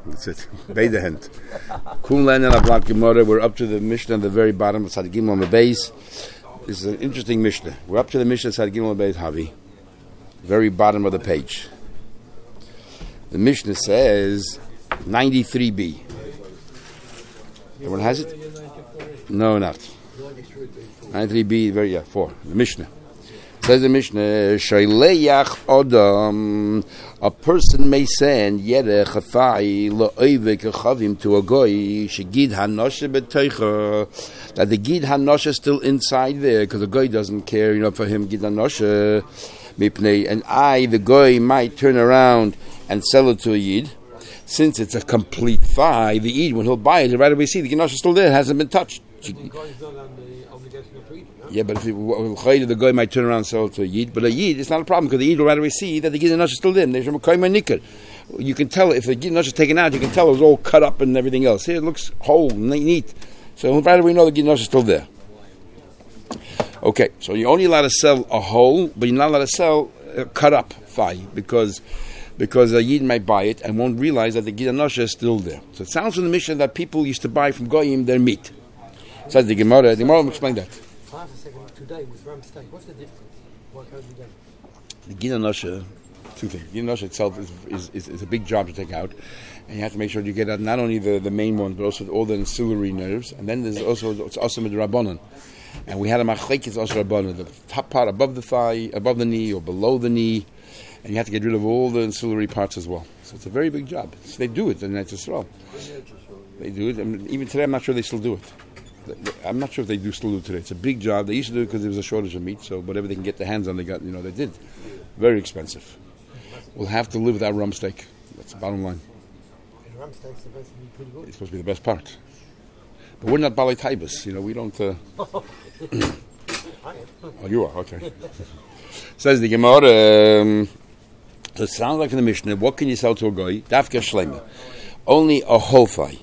That's it. Beide hand. Kumlan and Ablat Gemara. We're up to the Mishnah at the very bottom of Tzad Gimel on the base. This is an interesting Mishnah. We're up to the Mishnah Tzad Gimel on the base, Havi. Very bottom of the page. The Mishnah says 93b. Everyone has it? No, not. 93b, 4. The Mishnah. Says the Mishnah, Shayleach Adam, a person may send Yerech Chafai La'oivek Chavim to a goy, Shegid Hanosha B'Teicha, that the Gid Hanosha is still inside there, because the goy doesn't care, for him, Gid Hanosha, Mipnei, and the goy, might turn around and sell it to a Yid. Since it's a complete thigh, the Yid, when he'll buy it, he'll right away see the Gid Hanosha is still there, hasn't been touched. Yeah, but if the guy might turn around and sell it to a Yid, but a Yid, it's not a problem, because the Yid will right away see that the Gid Hanosha is still there. You can tell, if the Gid Hanosha is taken out, you can tell it was all cut up and everything else. Here it looks whole, neat. So right away we know the Gid Hanosha is still there. Okay, so you're only allowed to sell a whole, but you're not allowed to sell a cut up thigh, because a Yid might buy it and won't realize that the Gid Hanosha is still there. So it sounds from the Mishnah that people used to buy from Goyim their meat. Says the Gemara will explain that. Half a second, today with ram steak, what's the difference? What can be done? The Gid Hanosha, two things. Gid Hanosha itself is a big job to take out, and you have to make sure you get out not only the main one, but also all the ancillary nerves, and then there's also, it's also with Rabbanon. And we had a machlekes also Rabbanon, the top part above the thigh, above the knee, or below the knee, and you have to get rid of all the ancillary parts as well. So it's a very big job. So they do it in Eretz Yisrael. They do it, and even today I'm not sure they still do it. I'm not sure if they do still do it today. It's a big job. They used to do it because there was a shortage of meat, so whatever they can get their hands on, they did. Very expensive. We'll have to live without rum steak. That's the bottom line. And rum steak's supposed to be pretty good. It's supposed to be the best part. But we're not Balei Taibas. We don't... I am. Oh, you are? Okay. Says the Gemara, so it sounds like in the Mishnah, what can you sell to a guy? Dafka Shlema. Only a whole thigh.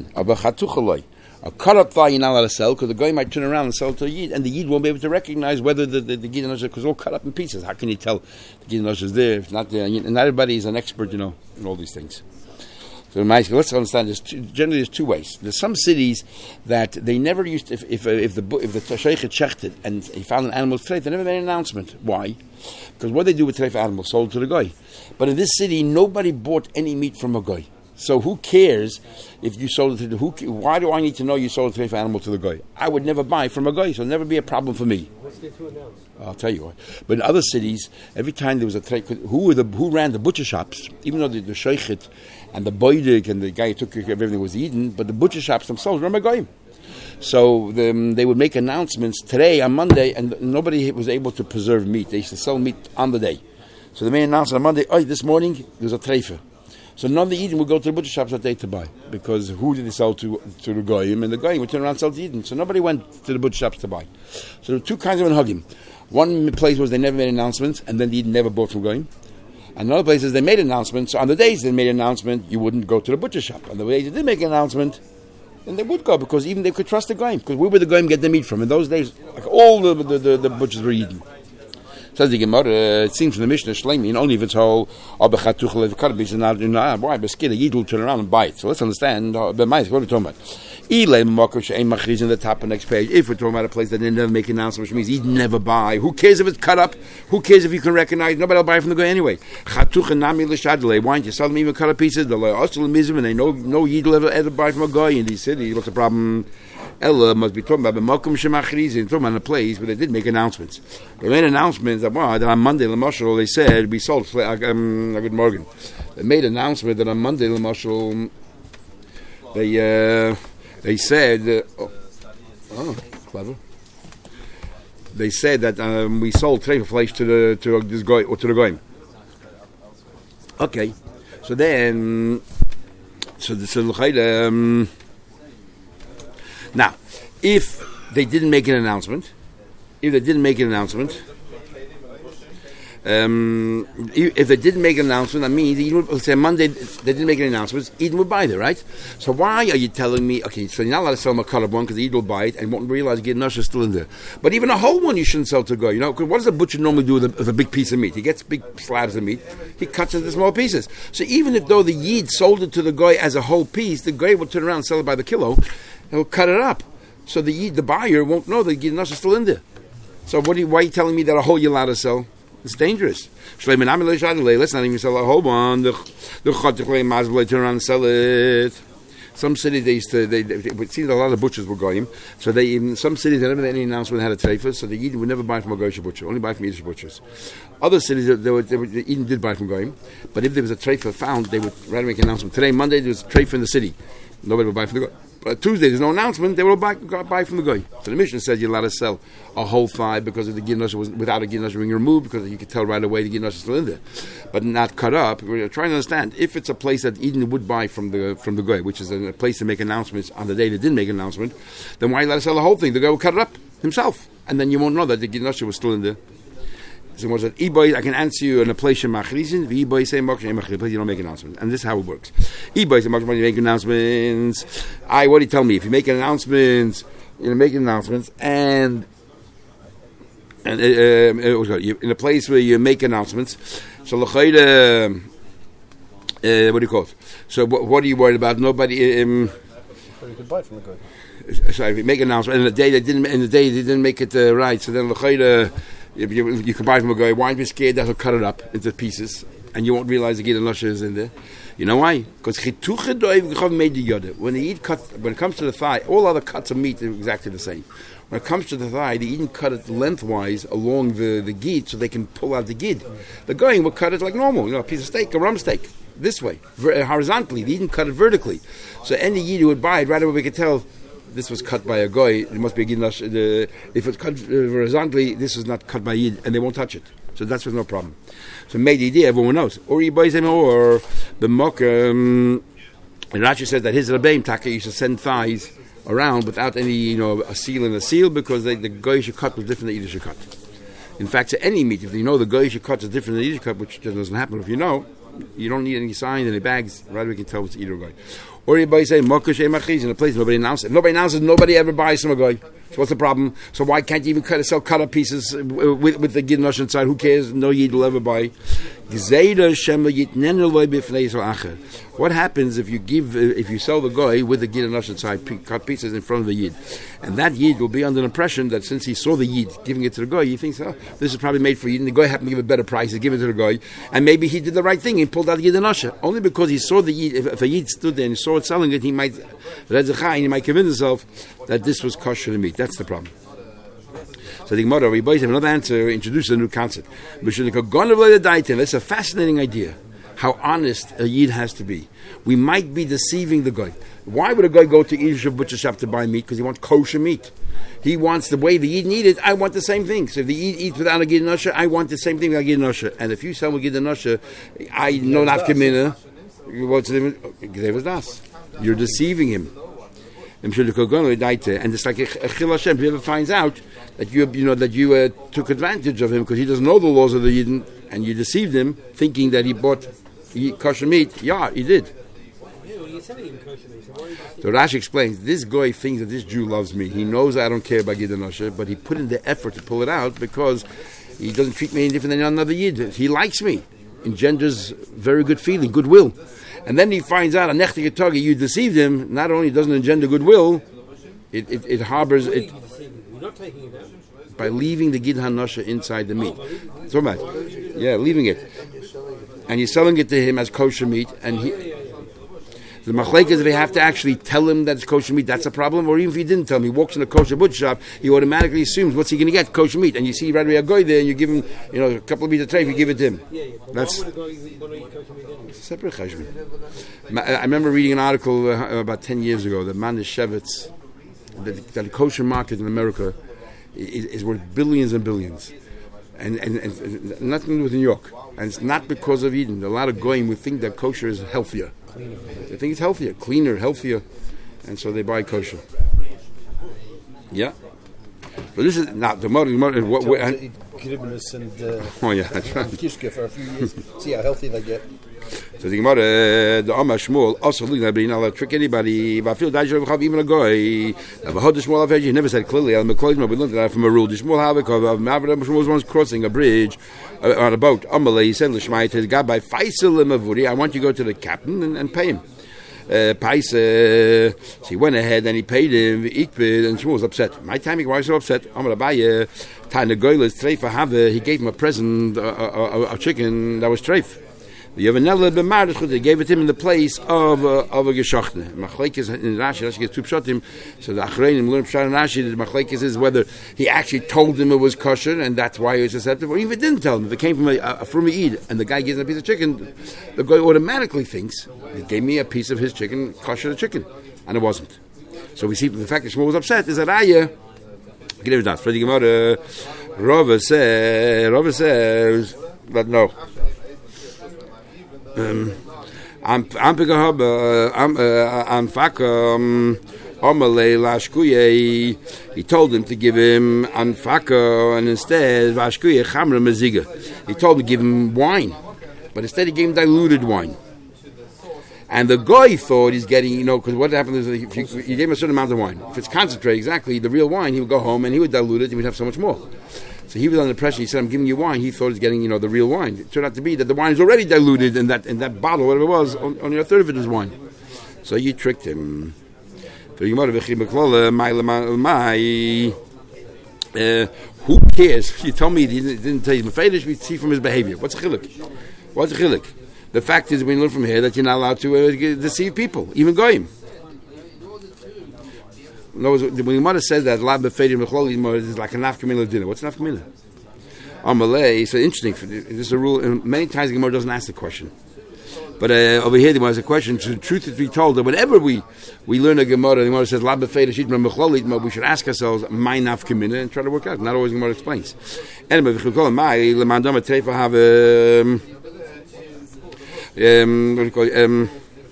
A cut-up thigh you're not allowed to sell, because the guy might turn around and sell it to a Yid, and the Yid won't be able to recognize whether the Gid Hanosha, because it's all cut up in pieces. How can you tell the Gid Hanosha is there if not there? And not everybody is an expert, in all these things. So let's understand, generally there's two ways. There's some cities that they never used to, if the sheikh had checked it and he found an animal treif, they never made an announcement. Why? Because what they do with treif animals sold to the guy. But in this city, nobody bought any meat from a guy. So who cares if you sold it to why do I need to know you sold a treif animal to the guy? I would never buy from a guy, so it'll never be a problem for me. What's there to announce? I'll tell you what. But in other cities, every time there was a treif, who ran the butcher shops, even though the sheikh and the boidik and the guy who took care of everything was Eden, but the butcher shops themselves were Goyim. So they would make announcements today on Monday, and nobody was able to preserve meat. They used to sell meat on the day. So they made an announcement on Monday, this morning there's a treifa. So none of the Eden would go to the butcher shops that day to buy, because who did they sell to the Goyim, and the Goyim would turn around and sell to Eden. So nobody went to the butcher shops to buy. So there were two kinds of Minhagim. One place was they never made announcements, and then the Eden never bought from Goyim. And in other places they made announcements, so on the days they made an announcement, you wouldn't go to the butcher shop. On the days they did make an announcement, then they would go, because even they could trust the Goyim, because where would the Goyim get their meat from? In those days, like all the butchers were Eden. Says the Gemara, it seems from the Mishnah, Shleimi, only if it's whole, why? But scared a Yid will turn around and buy it. So let's understand, what are we talking about? In the top of the next page, if we're talking about a place that they never make an announcement, which means he'd never buy. Who cares if it's cut up? Who cares if you can recognize? Nobody will buy from the guy anyway. Why don't you sell them even cut up pieces? And they no Yid will ever buy from a guy in these cities. What's the problem? Ella must be talking about Malcolm Shemachrizin, talking about a place where they did make announcements. They made announcements that on Monday, Lamashal, they said we sold good Morgan. They made an announcement that on Monday, Lamashal, they said, clever. They said that we sold treifa flesh to this guy or to the guy. Okay, so then, now, if they didn't make an announcement, If they didn't make an announcement, that means Eden would say Monday they didn't make any announcements, Eden would buy there, right? So why are you telling me, okay, so you're not allowed to sell them a cut of one because Eden will buy it and won't realize Gid Nasha is still in there. But even a whole one you shouldn't sell to a guy, because what does a butcher normally do with a big piece of meat? He gets big slabs of meat, he cuts it into small pieces. So even if though the Yid sold it to the guy as a whole piece, the guy will turn around and sell it by the kilo, and he'll cut it up. So the buyer won't know that Gid Nasha is still in there. So why are you telling me that a whole you're allowed to sell? It's dangerous. Let's not even sell a whole one. The turn around and sell it. Some cities it seems a lot of butchers were goyim. So in some cities they never had any announcement had a treifa, so the Eden would never buy from a goyish butcher, only buy from Yiddish butchers. Other cities the Eden did buy from goyim, but if there was a treifa found, they would rather make an announcement. Today, Monday, there was a treifa in the city. Nobody would buy from the goy. But Tuesday, there's no announcement. They will buy from the guy. So the Mishnah says you're allowed to sell a whole thigh because of the Gid Nasha was without a Gid Nasha being removed, because you could tell right away the Gid Nasha is still in there, but not cut up. We're trying to understand if it's a place that Eden would buy from the guy, which is a place to make announcements on the day they didn't make an announcement. Then why let us sell the whole thing? The guy will cut it up himself, and then you won't know that the Gid Nasha was still in there. So said, I can answer you in a place in Machrizin. The say you don't make announcements, and this is how it works. Say you make announcements. What do you tell me? If you make announcements, make announcements, and in a place where you make announcements. So what do you call it? So what are you worried about? Nobody. You could buy from the guy. So if you make an announcement, and the day they didn't make it right. So then you can buy from a guy. Why aren't you scared that he'll cut it up into pieces and you won't realize the Gid Nasha is in there? You know why? Because when it comes to the thigh, all other cuts of meat are exactly the same. When it comes to the thigh, the Eden cut it lengthwise along the gid so they can pull out the gid. The guy will cut it like normal, a piece of steak, a rump steak, this way, horizontally. The Eden cut it vertically. So any Yid who would buy it, right away we could tell this was cut by a guy. It must be a Gid Nasha. If it's cut horizontally, this is not cut by Yid, and they won't touch it. So that's no problem. So made the idea, everyone knows. Or he buys him, or the Mokum. And Rashi says that his Rabbeim Taka used to send thighs around without any, a seal and a seal, because the goyish cut was different than the Yiddish cut. In fact, to any meat, if you know the goyish cut is different than the Yiddish cut, which doesn't happen, if you know, you don't need any signs, any bags, right? We can tell what's either guy. Or anybody say Mokush Emachiz in a place nobody announces. If nobody announces, nobody ever buys from a guy. So what's the problem? So why can't you even sell cut up pieces with the Gid Nasha inside? Who cares? No Yid will ever buy. What happens if you sell the guy with the Gid Nasha inside, cut pieces in front of the Yid, and that Yid will be under the impression that since he saw the Yid giving it to the guy, he thinks, this is probably made for Yid, and the guy happened to give a better price, he give it to the guy, and maybe he did the right thing, he pulled out the Gid Nasha. Only because he saw the Yid, if a Yid stood there and saw it selling it, he might convince himself that this was kosher meat. That's the problem. So the Gemara, we have another answer, introduces a new concept. That's a fascinating idea, how honest a Yid has to be. We might be deceiving the guy. Why would a guy go to Yiddish butcher shop to buy meat? Because he wants kosher meat. He wants the way the Yid need it. I want the same thing. So if the Yid eats without a Gid Nasha, I want the same thing without a Gid Nasha. And if you sell a Gid Nasha, I know not Kamina. What's the name? You're deceiving him. And it's like a Chil Hashem. Whoever finds out that you took advantage of him because he doesn't know the laws of the Yidden, and you deceived him thinking that he bought kosher meat. Yeah, he did. So Rashi explains, this guy thinks that this Jew loves me. He knows I don't care about Gid Nasha, but he put in the effort to pull it out because he doesn't treat me any different than another Yid. He likes me. Engenders very good feeling, goodwill. And then he finds out, you deceived him. Not only doesn't engender goodwill, it harbors it by leaving the Gid Nasha inside the meat. So much, leaving it, and you're selling it to him as kosher meat. And the machlek is if you have to actually tell him that it's kosher meat, that's a problem. Or even if he didn't tell him, he walks in a kosher butcher shop, he automatically assumes what's he going to get, kosher meat. And you see right away a guy there, and you give him, a couple of meat of tray, you give it to him. That's separate cheshbon. I remember reading an article about 10 years ago that Man Shevitz, that the kosher market in America is worth billions and billions. And nothing to do with New York. And it's not because of Eden. A lot of goyim would think that kosher is healthier. They think it's healthier, cleaner, healthier, and so they buy kosher. Yeah. But this is not the modern. Kribbenis and that's right. Kishke for a few years. See how healthy they get. So the Gemara, the Amma Shmuel, also look at not allowed to trick anybody. But I feel that you have even a guy. I've heard the Shmuel I've he never said clearly. I'm we learned that from a rule. The Shmuel Shmuel was once crossing a bridge on a boat. Amalei, he said Lishmai to the guy by Faisal Limavuri. I want you to go to the captain and pay him. So he went ahead and he paid him Ikbid, and Shmuel was upset. My timing, why so upset? Amalabaye, Tana Goyles, Treif Have, he gave him a present, a chicken that was treif. The Yavanella b'Marduch, they gave it him in the place of a Geshochne. Machlekes in Rashi gets two pshatim. So the Achreinim learn pshat in Rashi. The Machlekes is whether he actually told him it was kosher and that's why he was acceptable, or even didn't tell him. If it came from a Eid and the guy gives him a piece of chicken, the guy automatically thinks he gave me a piece of his chicken, kosher chicken, and it wasn't. So we see from the fact that Shmuel was upset is that Raya. Give it that. For the Gemara, Rava says that no. He told him to give him anfaka and instead vashkuye chamra meziga. He told him to give him wine, but instead he gave him diluted wine. And the guy thought he's getting, because what happened is if you gave him a certain amount of wine. If it's concentrate, exactly the real wine, he would go home and he would dilute it and he would have so much more. So he was under pressure. He said, I'm giving you wine. He thought he was getting, the real wine. It turned out to be that the wine is already diluted in that bottle, whatever it was, only a third of it is wine. So you tricked him. Who cares? You told me he didn't tell you. Mefedish, we see from his behavior. What's a chiluk? The fact is, we learn from here that you're not allowed to deceive people, even goyim. When the Gemara says that lab befeidim mechlol is like a nafkamila dinner. What's nafkamila? Amalei. So interesting. This is a rule. And many times the Gemara doesn't ask the question, but over here the Gemara has a question. So the truth is, we told that whenever we learn a Gemara, the Gemara says lab befeidim mechlol, we should ask ourselves my nafkamila and try to work out. Not always the Gemara explains. Anyway, we call my lemandama treifa have what do you call it?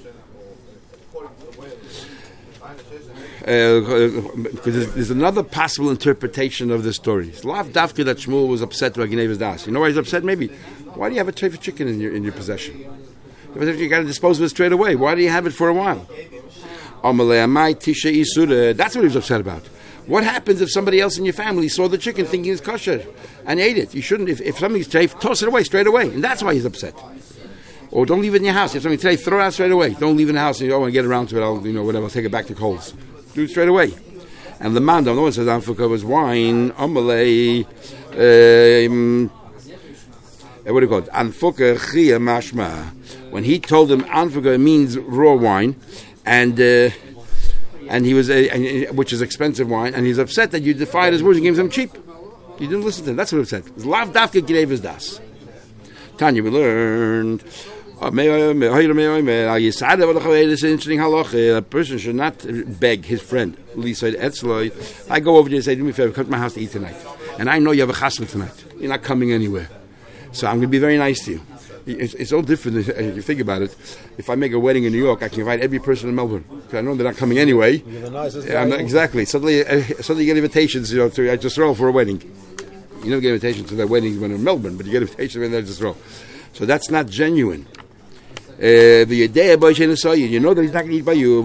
Because there's another possible interpretation of the story. It's Lav Dafka that Shmuel was upset about Ginev's das. You know why he's upset? Maybe. Why do you have a tray of chicken in your possession? You got to dispose of it straight away. Why do you have it for a while? That's what he was upset about. What happens if somebody else in your family saw the chicken thinking it's kosher and ate it? You shouldn't. If something's treif, toss it away straight away. And that's why he's upset. Or don't leave it in your house. If something's treif, throw it out straight away. Don't leave it in the house and you want to get around to it. I'll take it back to Coles. Do it straight away. And the man, the one says Anfuka was wine. Amalei. What do you call it? Anfuka chia mashma. When he told him Anfuka means raw wine, and he was which is expensive wine, and he's upset that you defied his words and gave him cheap. You didn't listen to him. That's what it said. It's lav dafka Ginev's das. Tanya, we learned. A person should not beg his friend. I go over there and say, do me a favor, come to my house to eat tonight. And I know you have a chasna tonight. You're not coming anywhere. So I'm going to be very nice to you. It's all different if you think about it. If I make a wedding in New York, I can invite every person in Melbourne. Because I know they're not coming anyway. You're the nicest guy. Exactly. Suddenly you get invitations, to just roll for a wedding. You never get invitations to their weddings when in Melbourne, but you get invitations when they're just roll. So that's not genuine. You know that he's not going to eat by you.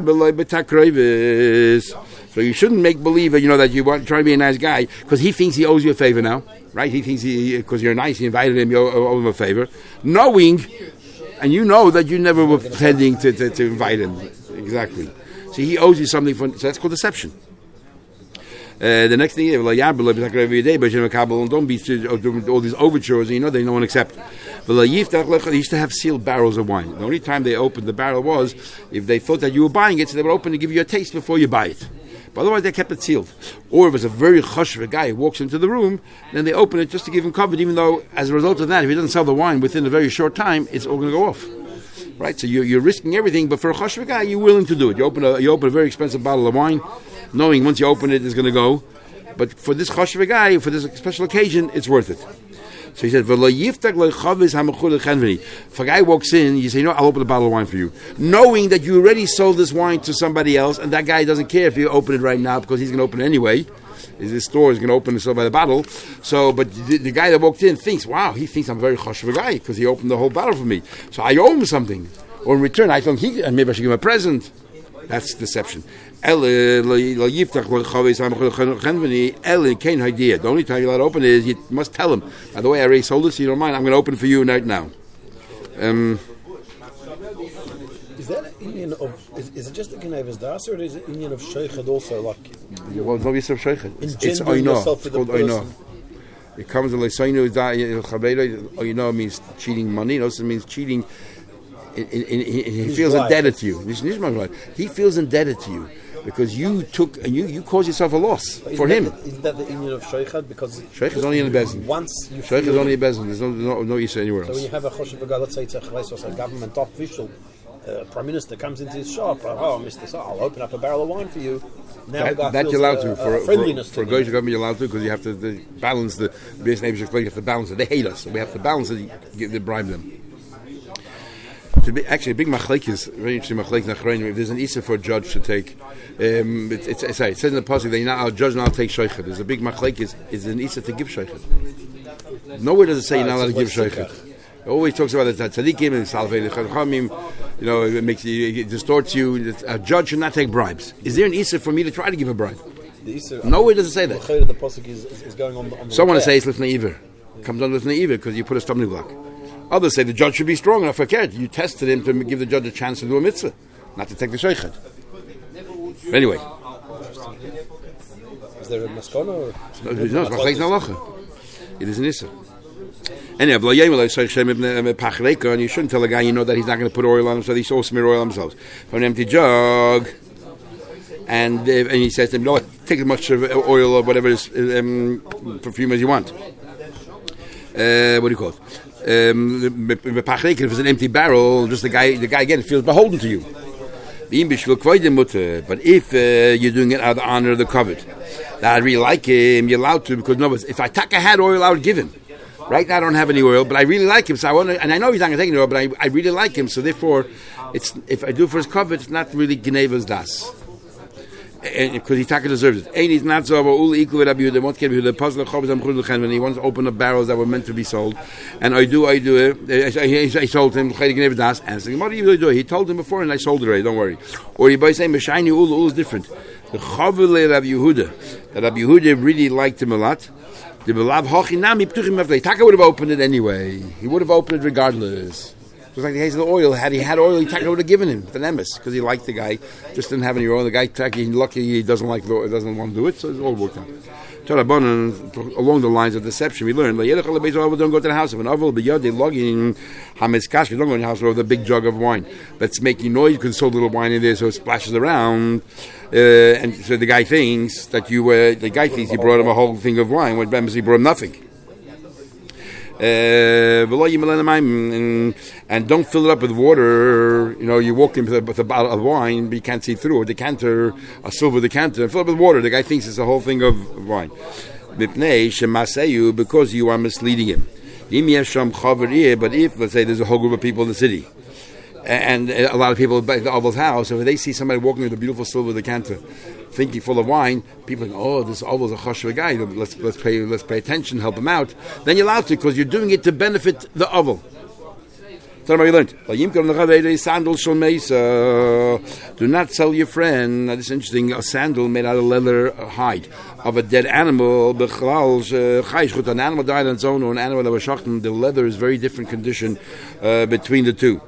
So you shouldn't make believe that you want to try to be a nice guy because he thinks he owes you a favor now, right? He thinks because you're nice, he invited him, you owe him a favor, knowing, and you know that you never were pretending to invite him. Exactly. So he owes you something so that's called deception. The next thing is, don't be all these overtures, and they no one accept. They used to have sealed barrels of wine. The only time they opened the barrel was if they thought that you were buying it, so they would open to give you a taste before you buy it. But otherwise, they kept it sealed. Or if it's a very choshev guy who walks into the room, then they open it just to give him cover, even though, as a result of that, if he doesn't sell the wine within a very short time, it's all going to go off. Right? So you're risking everything, but for a choshev guy, you're willing to do it. You open a very expensive bottle of wine, knowing once you open it, it's going to go. But for this choshev guy, for this special occasion, it's worth it. So he said, if a guy walks in, you say, I'll open the bottle of wine for you. Knowing that you already sold this wine to somebody else, and that guy doesn't care if you open it right now because he's going to open it anyway. This store is going to open itself by the bottle. So, but the guy that walked in thinks, wow, he thinks I'm a very chashuv guy because he opened the whole bottle for me. So I owe him something. Or in return, I think and maybe I should give him a present. That's deception. The only time you're allowed to open it is you must tell him, by the way, I already sold it, so you don't mind, I'm going to open it for you right now. Is that an Indian of? Is it just a Geneva's das, or is it Indian of Sheikhad also? Like, Well, no, it's Sheikhad. It's yourself It's with called the Oino. person. It comes to Oino means cheating money. It also means cheating. He feels life. indebted to you. He feels indebted to you because you took and you caused yourself a loss for him. Isn't that the Indian of Sheikhad? Because Sheikh is only in the bezin. once you Sheikh is feel- only in the bezin. There's no issue anywhere So when else. you have a choshev guy, let's say it's a government official, prime minister comes into his shop. Oh, Mr. So I'll open up a barrel of wine for you. Now the guy That feels you're allowed to for friendliness for to Goyish him. government. You're allowed to because you have to balance the base neighbors. You have to balance it. They hate us, so we have to balance it. They bribe them. Actually, a big machlekes, very interesting machlekes nachronim. If there's an issa for a judge to take, it says in the pasuk that you're not a judge not take sheikhad. There's a big machlekes. Is an issa to give sheikhad? Nowhere does it say you're not allowed to give sheikhad. It always talks about it. Tzadikim and salvei lechamim. It distorts you. A judge should not take bribes. Is there an issa for me to try to give a bribe? Nowhere does it say that. The pasuk is going on the Someone repair. says lifnei iver. Comes on lifnei iver because you put a stumbling block. Others say the judge should be strong enough. Forget you tested him to give the judge a chance to do a mitzvah, not to take the sheikhad. Anyway, Is there a maskana or? no, it's machlekes halacha. It is an issa. Anyway, and you shouldn't tell a guy you know that he's not going to put oil on himself. He's so smear oil on himself from an empty jug. And he says to him, "No, take as much oil or whatever perfume as you want." What do you call it? If it's an empty barrel, just the guy again feels beholden to you. But if you're doing it out of the honor of the covet, that I really like him, you're allowed to, because no, if I had oil, I would give him. Right now I don't have any oil, but I really like him, so I want to, and I know he's not going to take any oil, but I really like him, so therefore, if I do it for his covet, it's not really Geneva's das. Because he taka deserves it. Ein is not so, but ul equal with Rabbi Yehuda. Won't get the puzzle chovos am chudul chen when he wants to open up barrels that were meant to be sold. And I do it. I sold him. Chaydik never das. And saying, what do you do? He told him before, and I sold it already. Don't worry. Or he by saying, "Meshayni ul is different." The chovule Rabbi Yehuda. That Rabbi Yehuda really liked him a lot. The belav hochinami ptuchim after. Taka would have opened it anyway. He would have opened it regardless. It was like the case of the oil. Had he had oil, he would have given him the nemes because he liked the guy. Just didn't have any oil. The guy, lucky he doesn't want to do it, so it's all worked out. Along the lines of deception, we learned don't go to the house of an oval. But they logging hameskash. Don't go in the house with a big jug of wine that's making noise. You can throw a little wine in there so it splashes around. And so the guy thinks that you. The guy thinks you brought him a whole thing of wine when he brought him nothing. And don't fill it up with water. You walk in with a bottle of wine, but you can't see through. A decanter, a silver decanter, fill it with water. The guy thinks it's a whole thing of wine. Because you are misleading him. But if, let's say, there's a whole group of people in the city, and a lot of people at the Oval's house, if they see somebody walking with a beautiful silver decanter, thinking full of wine, people think, oh, this Oval's a chashuv guy. Let's pay attention, help him out. Then you're allowed to, because you're doing it to benefit the Oval. Tell me what you learned. Do not sell your friend. This is interesting. A sandal made out of leather hide of a dead animal. An animal died on its own, or an animal that was shachten. The leather is very different condition between the two.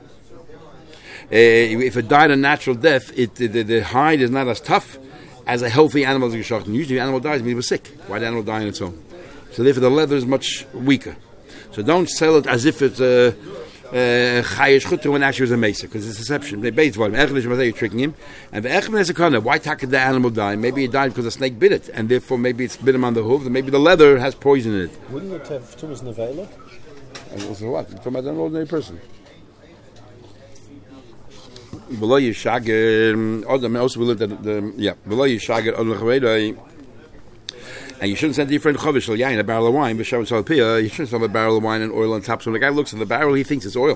If it died a natural death, the hide is not as tough as a healthy animal is geschachten. Usually, the animal dies when he was sick. Why the animal die on its own? So therefore, the leather is much weaker. So don't sell it as if it's chayish chutu when actually it was a mesa, because it's deception. They base volume. You're tricking him. And why did the animal die? Maybe it died because a snake bit it, and therefore maybe it's bit him on the hoof, and maybe the leather has poison in it. Wouldn't it have tumas nevela? So what? You're talking about an ordinary person. Below Yishager, also we learned that below Yishager on the Chavedai, and you shouldn't send your friend Chavish Yain a barrel of wine, but you shouldn't sell a barrel of wine and oil on top. So when the guy looks at the barrel, he thinks it's oil.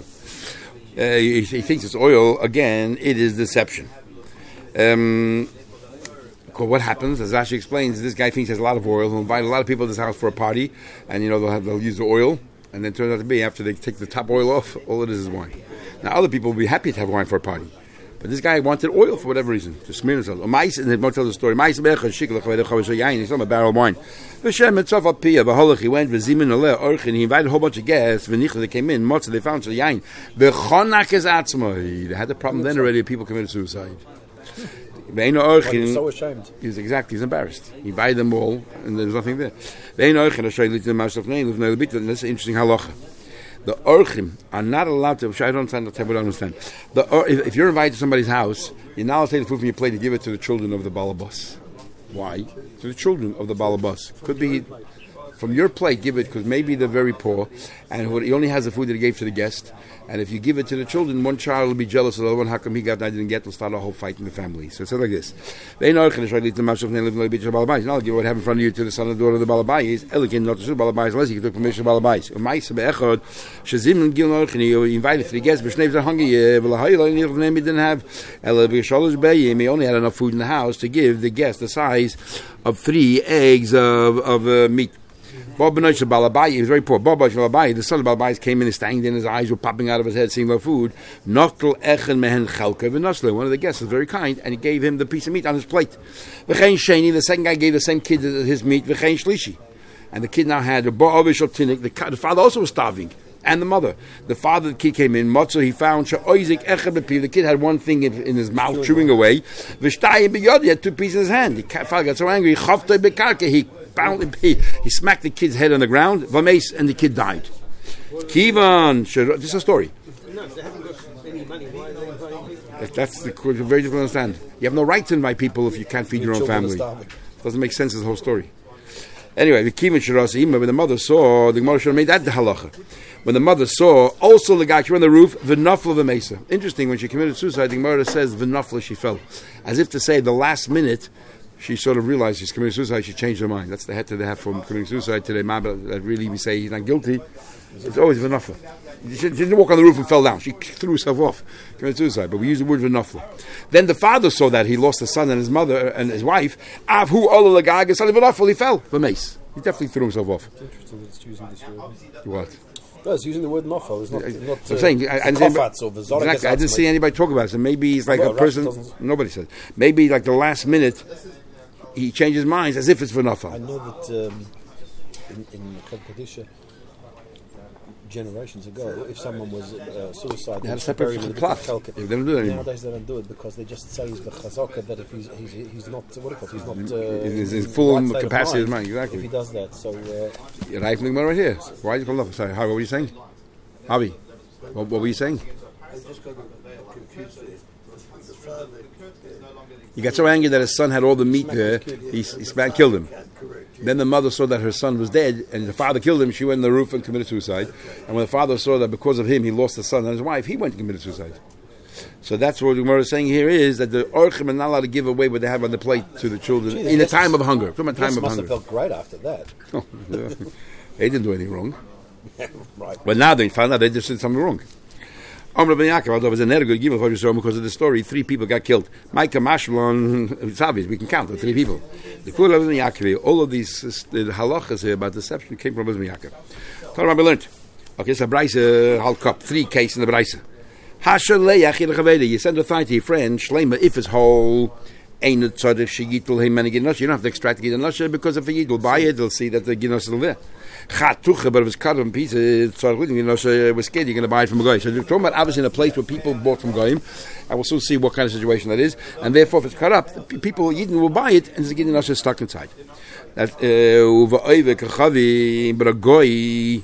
He thinks it's oil. Again, it is deception. what happens, as Rashi explains, this guy thinks he has a lot of oil. He'll invite a lot of people to his house for a party, and they'll use the oil, and then it turns out to be after they take the top oil off, all it is wine. Now other people will be happy to have wine for a party, but this guy wanted oil for whatever reason to smear himself. And the Gemara tells the story. He's talking about barrel of wine. He went he invited a whole bunch of guests. They came in. They found yain. They had the problem then already. People committed suicide. He's so ashamed. He's embarrassed. He invited them all, and there's nothing there. That's an interesting halacha. The orchim are not allowed to. I don't understand. If you're invited to somebody's house, you're not allowed to take the food from your plate and give it to the children of the balabas. Why? To the children of the balabas. Could be from your plate. Give it because maybe they're very poor, and he only has the food that he gave to the guest. And if you give it to the children, one child will be jealous of the other one. How come he got and I didn't get? Will start a whole fight in the family. So it's like this. Now I'll give what I have in front of you to the son and daughter of the balabais. Elikin not to balabais unless he took permission of balabais. He invited 3 guests, but they were hungry. He didn't have. He only had enough food in the house to give the guest the size of 3 eggs of meat. Bob Benoit Balabai, he was very poor. Bob Balabai, the son of Balabai, came in and stank in, his eyes were popping out of his head, seeing no food. Noktel Echen Mehen Chalke V'Nosle. One of the guests was very kind, and he gave him the piece of meat on his plate. V'chein Sheni, the second guy gave the same kid his meat. V'chein Shlishi. And the kid now had a Bo'ovish Tinik. The father also was starving. And the mother. The father, the kid came in. Motzo, he found Sha'oizik Echen B'Piv. The kid had one thing in his mouth, chewing away. V'shtayim B'Yod, he had 2 pieces in his hand. The father got so angry, Chavtoi B'Karke, he smacked the kid's head on the ground, Vameis, and the kid died. Kivan, this is a story. No, if they haven't got any money, why are they inviting people? That's very difficult to understand. You have no right to invite people if you can't feed your own family. Doesn't make sense, this whole story. Anyway, the Kivan Shirasi, when the mother saw, the Gemara should have made that the halacha. When the mother saw, also the guy, she went on the roof, V'nafla V'mesa. Interesting, when she committed suicide, the Gemara says, V'nafla, she fell. As if to say, the last minute, she sort of realized she's committing suicide. She changed her mind. That's the head they have for committing suicide today. That really we say he's not guilty. It's always v'nafla. She didn't walk on the roof and fell down. She threw herself off, committed suicide. But we use the word v'nafla. Then the father saw that he lost his son and his mother and his wife. Avhu ola lagag son v'nafla. He fell. V'meis. He definitely threw himself off. It's interesting that it's using this word. What? No, it's using the word nafal. It's not I'm saying, I didn't see anybody talk about it. So maybe he's like a person. Nobody says. Maybe like the last minute. He changes minds as if it's for nafal. I know that in Kadisha, generations ago, if someone was suicide, they had a separate plot. They don't do it anymore. Nowadays they don't do it because they just say he's the chazaka that if he's not what do you call it? He's not in his full capacity of mind. Exactly. If he does that, so you're right from the right here. Why is it called nafal? Sorry, what were you saying, Javi? What were you saying? I just got confused. The father. He got so angry that his son had all the meat there, he killed him. Then the mother saw that her son was dead, and the father killed him. She went on the roof and committed suicide. And when the father saw that because of him he lost his son and his wife, he went and committed suicide. So that's what the Gemara is saying here is that the orchim are not allowed to give away what they have on the plate to the children in a time of hunger. From a time of must hunger. Have felt great after that. They didn't do anything wrong. Right. But now they found out they just did something wrong. Amr ben Yaakov, was a good given because of the story. 3 people got killed. Micah Mashlon, it's obvious, we can count the 3 people. The Kula ben Yaakov, all of these the halachas here about deception came from Ben Yaakov. Tell Rabbi learned. Okay, so Braisa Hal Cup, 3 cases in the Braisa. Hasher Leach Yedachaveda, you send a thigh to your friend, Shlema, if it's whole, ain't it so that Shigitl him and Ginosha. You don't have to extract the Ginosha because if a Yid will buy it, they'll see that the Ginosha is still there. Chatucha, but if it's cut in pieces, Ginosha was scared, you're going to buy it from a guy. So you're talking about obviously in a place where people bought from Goyim. I will soon see what kind of situation that is. And therefore, if it's cut up, people Yidden will buy it and the Ginosha is stuck inside. That's Uva Kachavi, but a Goy.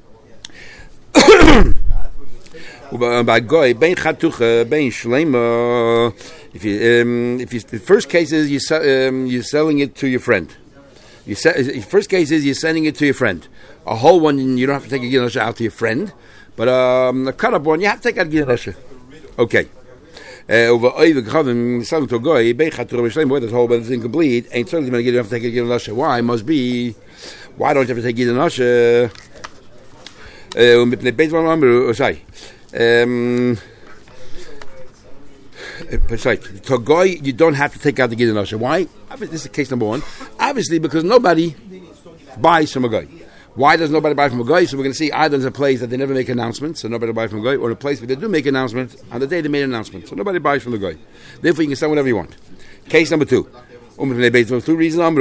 By Goy, Bein Chatucha, Bein Shlema. If you, the first case is you're selling it to your friend. First case is you're sending it to your friend. A whole one, you don't have to take a Ginosha out to your friend, but a cut up one, you have to take out a Ginosha. Okay. Selling to a Goy, this whole but it's incomplete. Ain't certainly going to you have to take a Ginosha. Why? Must be. Why don't you have to take a Ginosha? Precisely. To goy, you don't have to take out the Gidon Usher. Why? This is case number one. Obviously, because nobody buys from a goy. Why does nobody buy from a goy? So we're going to see either there's a place that they never make announcements, so nobody buys from a goy, or a place where they do make announcements on the day they made an announcement, so nobody buys from the goy. Therefore, you can sell whatever you want. Case number two. For two reasons. One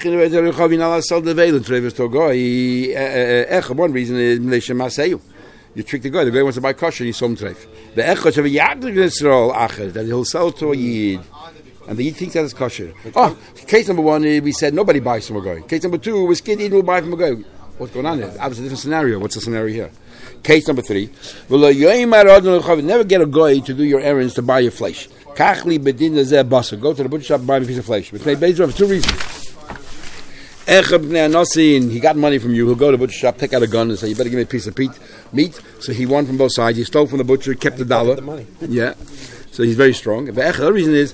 reason is you trick the guy wants to buy kosher, you sold him treif. The echad have a yagdik Yisrael acher that he'll sell to a yid, and the yid thinks that is kosher. Case number one, we said nobody buys from a guy. Case number two, we skid yid will buy from a guy. What's going on here? Obviously, a different scenario. What's the scenario here? Case number three, never get a guy to do your errands to buy your flesh. Go to the butcher shop and buy me a piece of flesh. But for two reasons. He got money from you. He'll go to the butcher shop, take out a gun, and say, "You better give me a piece of meat." So he won from both sides. He stole from the butcher, kept the dollar. The money. Yeah. So he's very strong. The other reason is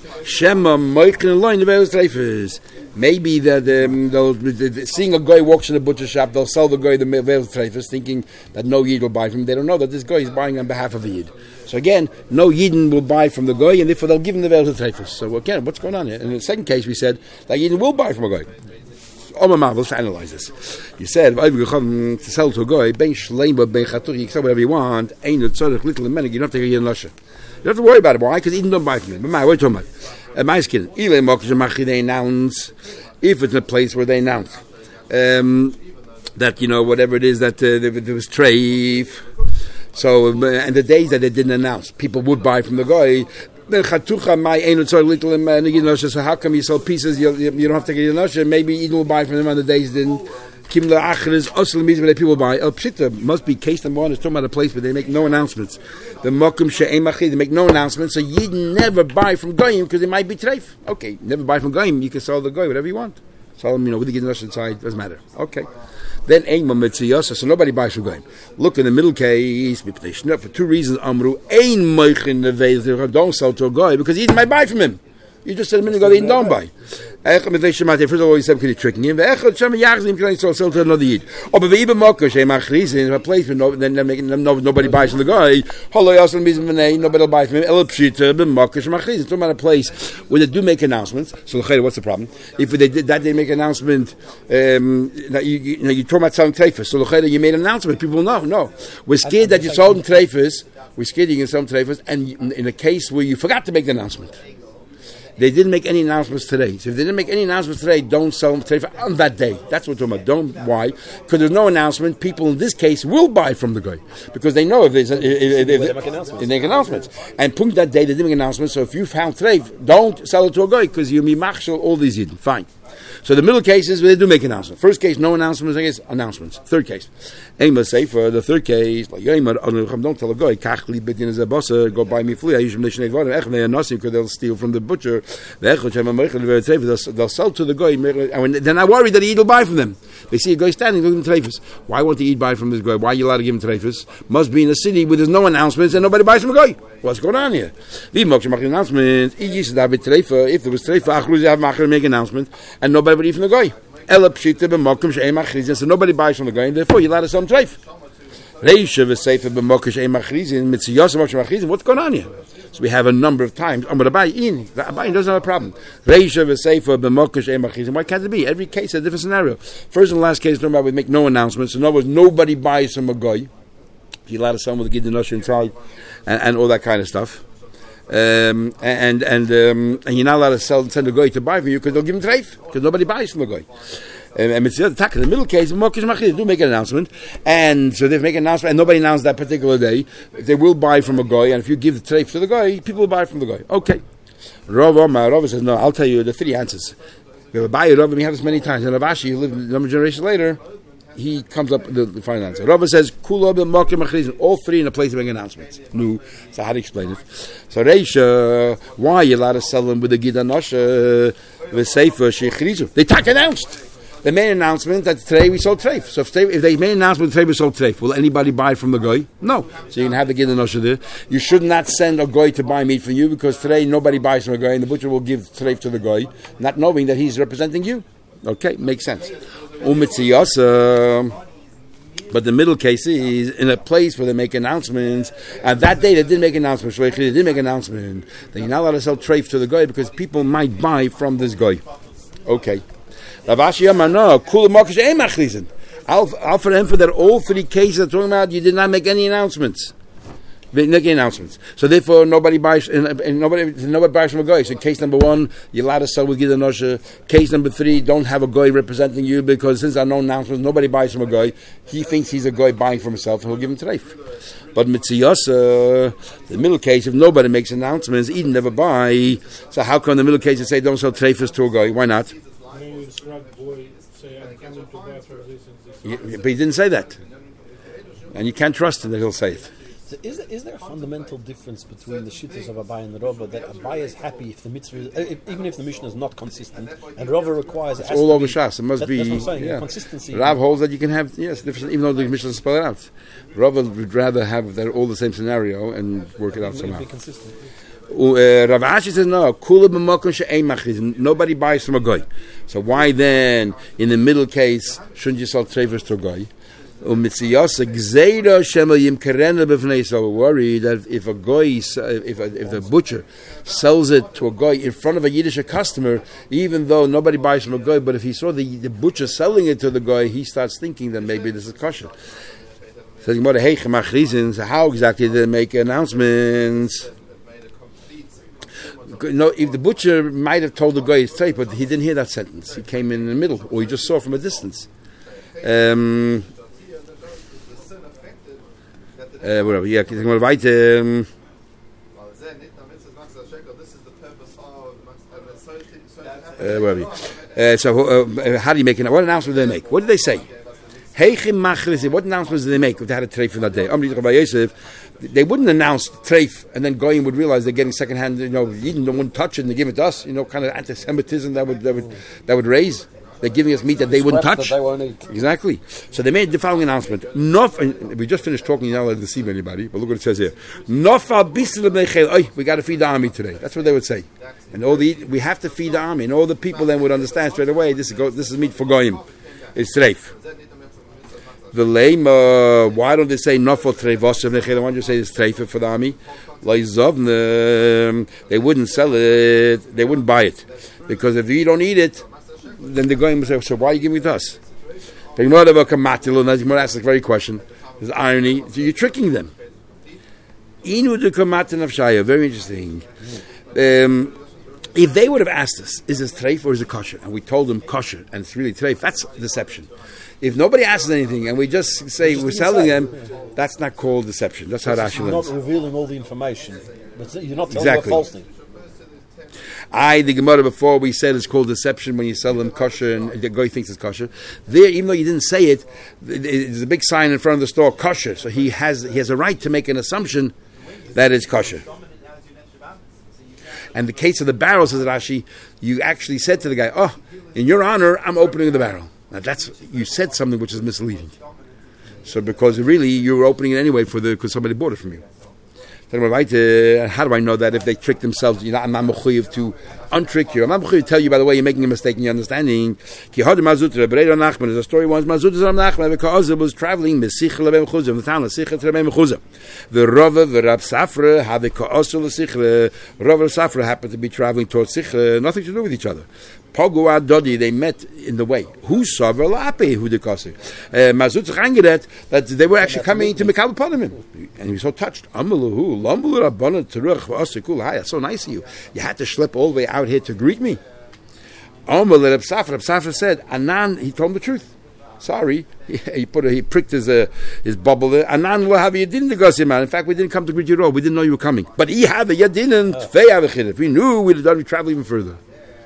maybe that seeing a guy walks in the butcher shop, they'll sell the guy the veil treifers, thinking that no yid will buy from him. They don't know that this guy is buying on behalf of the yid. So again, no yidden will buy from the guy, and therefore they'll give him the veil treifers. So again, what's going on here? In the second case, we said that yidden will buy from a guy. Let's analyze this. You said to sell to a guy, ben shleimba ben chatur, you can sell whatever you want. Ain't it tzarich little and menig? You don't have to hear Lasha. You don't have to worry about it. Why? Because Eden don't buy from him. But what are you talking about? My skin. They announce if it's a place where they announce that whatever it is that there was treif. So and the days that they didn't announce, people would buy from the guy. So how come you sell pieces? You don't have to get Yinasha. Maybe Eden will buy from them on the days then. Kim la acher is also the people buy. El Pshita must be case number one. It's talking about a place where they make no announcements. The Mokum She'em Achid, they make no announcements. So you never buy from Goyim because it might be treif. Okay, never buy from Goyim. You can sell the Goy whatever you want. Sell them, with the Yinasha inside, doesn't matter. Okay. Then Ein Mitziyasa, so nobody buys from Goyim. Look in the middle case, for two reasons, Amru, Ein Moichin Neveil, don't sell to a Goy because Eden might buy from him. You just said a minute ago that Eden don't buy. First of all, he said, because he's tricking him. Sell to another Yid. But in a place where nobody buys from the guy, nobody will buy from him. It's talking about a place where they do make announcements. So, what's the problem? If they did that, they make an announcement that you're talking about selling treifas. So, you made an announcement. People will know. No. We're scared that you sold them treifas. We're scared you can sell them treifas. And in a case where you forgot to make the announcement. They didn't make any announcements today. So if they didn't make any announcements today, don't sell them today on that day. That's what we're talking about. Don't. Why? Because there's no announcement. People in this case will buy from the guy. Because they know if they make announcements. And punct that day, they didn't make announcements. So if you found today, don't sell it to a guy because you'll be machshel all these yidden. Fine. So the middle case is where they do make announcements. First case, no announcements. Second case, announcements. Third case. For the third case, don't tell a guy, go buy me flea. Because they'll steal from the butcher. They'll sell to the guy. And they're not worried that he'll buy from them. They see a guy standing, looking at treifas. Why won't he buy from this guy? Why are you allowed to give him treifas? Must be in a city where there's no announcements and nobody buys from a guy. What's going on here? Announcement. If there was treifa, make an announcement, and nobody would eat from the guy. So nobody buys from the guy, and therefore you're allowed to sell him treif. What's going on here? So we have a number of times. The Abayin doesn't have a problem. Why can't it be? Every case has a different scenario. First and last case, we make no announcements. So in other words, nobody buys from a guy. You're allowed to sell him with the Gidon Usher inside, and all that kind of stuff. And you're not allowed to send a guy to buy from you because they'll give him treif because nobody buys from the guy. And it's the other attack in the middle case. They do make an announcement, and so they make an announcement, and nobody announced that particular day. They will buy from a guy, and if you give the treif to the guy, people will buy from the guy. Okay. Rav says no. I'll tell you the three answers. We have a buyer Rav, and we have this many times. And Rav Ashi, who lived a number of generations later, he comes up with the final answer. Rav says, all three in a place to make announcements. No. So how do you explain it? So Reisha, why are you allowed to sell them with the Gidon Usher, the Sefer, Shechrizu? They announced. They made an announcement that today we sold treif. So if they made an announcement that today we sold treif, will anybody buy from the guy? No. So you can have the Gidon Usher there. You should not send a guy to buy meat for you because today nobody buys from a guy and the butcher will give treif to the guy, not knowing that he's representing you. Okay, makes sense. The But the middle case is in a place where they make announcements, and that day they didn't make announcements, they didn't make an announcement, then you're not allowed to sell treif to the guy because people might buy from this guy. Okay. Rav Ashi Amar, no, kula markish ein machrizin. I'll for him for that all three cases I'm talking about, you did not make any announcements. So therefore, nobody buys, and nobody buys from a guy. So case number one, you're allowed to sell with Gida Nosha. Case number three, don't have a guy representing you because since there are no announcements, nobody buys from a guy. He thinks he's a guy buying for himself, and he'll give him treif. But mitziyasa, the middle case, if nobody makes announcements, Eden never buy. So how come the middle case say don't sell treifers to a guy? Why not? But he didn't say that, and you can't trust him that he'll say it. So is there a fundamental difference between the shittas of Abai and the Rava that Abai is happy if the mitzvah, even if the Mishnah is not consistent, and Rava requires it's all over Shas. It must be that's what I'm saying, yeah. Consistency. Rav holds that you can have different, even though the Mishnah doesn't spell it out. Rava would rather have that all the same scenario and work it out somehow. Be consistent. Rav Ashi says no. Kula b'makom she'ein machrizin. Nobody buys from a guy. So why then, in the middle case, shouldn't you sell treifers to a guy? We're worried that if a guy, if the butcher sells it to a guy in front of a Yiddish customer, even though nobody buys from a guy, but if he saw the butcher selling it to the guy, he starts thinking that maybe this is kosher. So how exactly did they make announcements? No, if the butcher might have told the guy it's treif, but he didn't hear that sentence. He came in the middle, or he just saw from a distance. Whatever, yeah, I'm going to write. So, how do you make it? What announcement did they make? What did they say? What announcements did they make if they had a treif for that day? They wouldn't announce treif and then Goyim would realize they're getting secondhand. Eden don't want to touch it and they give it to us. Kind of anti-Semitism that would raise. They're giving us meat that they wouldn't touch. They won't eat. Exactly. So they made the following announcement. We just finished talking, you're not allowed to deceive anybody, but look what it says here. We got to feed the army today. That's what they would say. And we have to feed the army. And all the people then would understand straight away, this is meat for Goyim. It's treif. The lema, why don't they say nafal treif? Why don't you say it's treif for the army? They wouldn't sell it. They wouldn't buy it. Because if you don't eat it, then they're going to say, so why are you giving it to us? They know about Kamatilo, and that's ask the very question. There's irony. So you're tricking them. Inu de Kamatin of Shaya, very interesting. If they would have asked us, is this treif or is it kosher? And we told them kosher, and it's really treif, that's deception. If nobody asks anything, and we just say we're selling them, that's not called deception. That's how Rashi learns. You're not revealing all the information. But you're not telling a false thing. The Gemara before we said it's called deception when you sell them kosher and the guy thinks it's kosher. There, even though you didn't say it, there's a big sign in front of the store, kosher. So he has a right to make an assumption that it's kosher. And the case of the barrel, says Rashi, you actually said to the guy, oh, in your honor, I'm opening the barrel. Now you said something which is misleading. So because really you were opening it anyway because somebody bought it from you. How do I know that if they trick themselves? I'm not mechuyev to untrick you. I'm not mechuyev to tell you, by the way, you're making a mistake in your understanding. There's a story once. Mazut was traveling from the town of Sicha to Rebbe Mechuzah. The Rava, the Rab Safra, had the Ka'osel Sicha. Rava and Safra happened to be traveling towards Sicha, nothing to do with each other. Pogua Dodi, they met in the way. Who saw Verlape, who the Kasi? Mazut Rangedet, that they were actually coming to Mekabel Parliament. And he was so touched. Amaluhu, Lambulu Rabbana Teruach Vasikul. Hi, that's so nice of you. You had to schlep all the way out here to greet me. Amal Reb Safra said, Anan, he told him the truth. Sorry, he pricked his bubble there. Anan lo have yadin the gosim man. In fact, we didn't come to greet you at all. We didn't know you were coming. But he had the yadin and if we knew, we'd have traveled even further.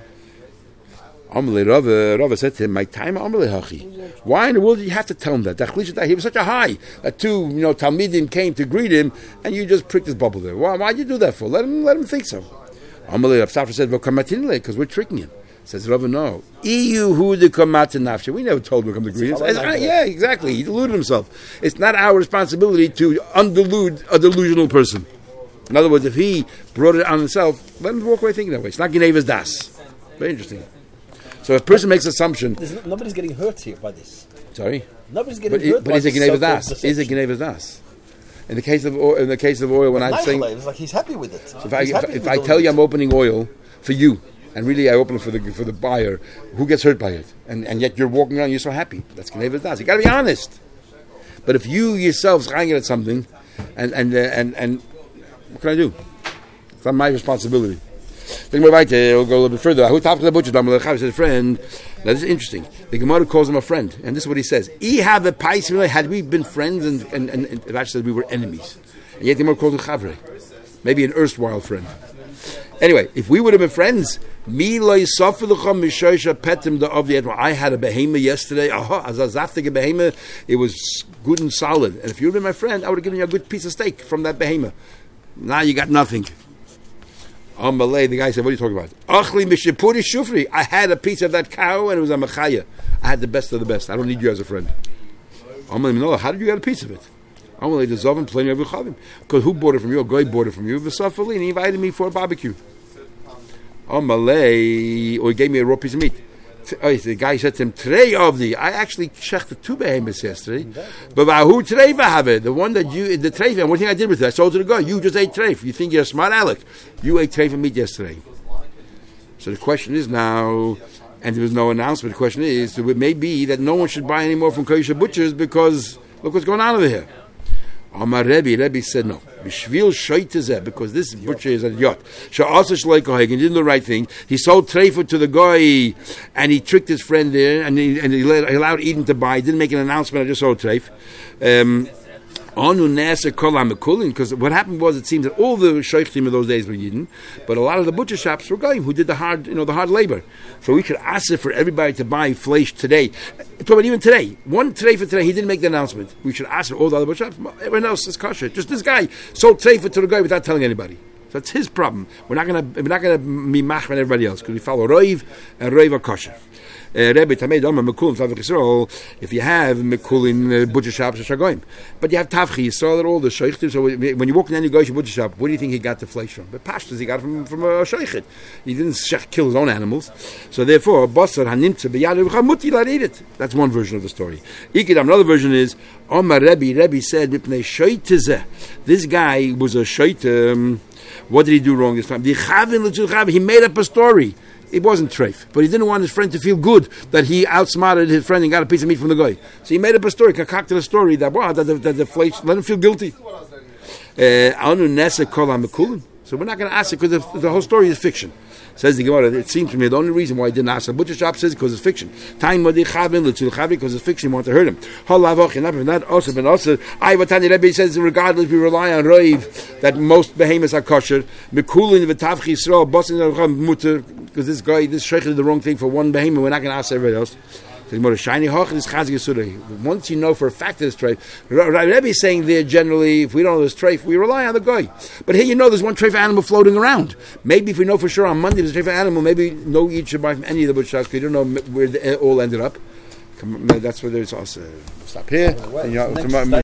Rava said to him, my time Hachi. Why in the world did you have to tell him that? He was such a high that two Talmidim came to greet him and you just pricked his bubble there. Why'd you do that for? Let him think so. Safra said, because we're tricking him. Says Rava, no. We never told him to come to greet him. Yeah, exactly. He deluded himself. It's not our responsibility to undelude a delusional person. In other words, if he brought it on himself, let him walk away thinking that way. It's not Geneva's das. Very interesting. So if a person makes an assumption... Nobody's getting hurt here by this. Sorry? Nobody's getting hurt. But is it Gneva Das? Is it Gneva Das? In the case of oil, when I'm saying, it's like he's happy with it. So if I tell you I'm opening oil for you, and really I open it for the buyer, who gets hurt by it? And yet you're walking around, you're so happy. That's Gneva Das. You got to be honest. But if you yourself changing at something, and what can I do? It's not my responsibility. We'll go a little bit further. Who talked to the butcher? Said, friend. Now this is interesting. The Gemara calls him a friend, and this is what he says: had we been friends, and Rashi said we were enemies, and yet the Gemara calls him Chavre, maybe an erstwhile friend. Anyway, if we would have been friends, I had a behema yesterday. It was good and solid, and if you would have been my friend, I would have given you a good piece of steak from that behema. Now you got nothing. On Malay, the guy said, what are you talking about? Achli mishipuri shufri. I had a piece of that cow and it was a machaya. I had the best of the best. I don't need you as a friend. No, how did you get a piece of it? Amalei, the Zovim, plenty of Rechavim. Because who bought it from you? A guy bought it from you. V'safali, and he invited me for a barbecue. Amalei, or he gave me a raw piece of meat. The guy said to him, Trei of thee. I actually shechted 2 behemoths yesterday. But who treifa have it? The one that you, the treifa, and what thing I did with it? I sold to the guy. You just ate treif. You think you're a smart aleck. You ate treifa meat yesterday. So the question is now, and there was no announcement, the question is, so it may be that no one should buy any more from kosher butchers because look what's going on over here. Amar Rebbe said no. Because this butcher is a yacht. He didn't do the right thing. He sold treifa to the guy, and he tricked his friend there, and he allowed Eden to buy. He didn't make an announcement. I just sold treif. Because what happened was, it seems that all the sheikhim of those days were Yidden, but a lot of the butcher shops were goyim who did the hard labor. So we should ask it for everybody to buy flesh today. But even today, one treifa today, he didn't make the announcement. We should ask all the other butcher shops. Everyone else is kosher. Just this guy sold treifa to the guy without telling anybody. So it's his problem. We're not gonna be machman everybody else because we follow Roiv, and Roiv are kosher. Rebbe Tameid Omer Mekul Tavchi Yisrael. If you have Mekul in butcher shops, it's Shagoyim. But you have Tavchi Yisrael, all the sheikhtim. So when you walk in any goyish butcher shop, what do you think he got the flesh from? But pashtas he got it from a sheikhit. He didn't kill his own animals. So therefore, basar hanimtze b'yad muti la eat it. That's one version of the story. Ikidam, another version is Omer Rebbe said Mipnei Shoitezeh. This guy was a shoit. What did he do wrong this time? He made up a story. It wasn't treif, but he didn't want his friend to feel good that he outsmarted his friend and got a piece of meat from the guy. So he made up a story, concocted a story that the flesh let him feel guilty. So we're not going to ask it because the whole story is fiction. Says the Gemara, it seems to me the only reason why I didn't ask the butcher shop says because it's fiction. Because it's fiction, you want to hurt him. Vatani Rebbe says regardless we rely on Roiv that most behemoths are kosher. Because this sheikh did the wrong thing for one behemoth, we're not going to ask everybody else. Once you know for a fact that it's treif, Rebbe is saying there generally, if we don't know there's treif, we rely on the guy. But here you know there's one treif animal floating around. Maybe if we know for sure on Monday there's a treif animal, maybe no each should buy from any of the butcher shops because you don't know where they all ended up. That's where there's also stop here.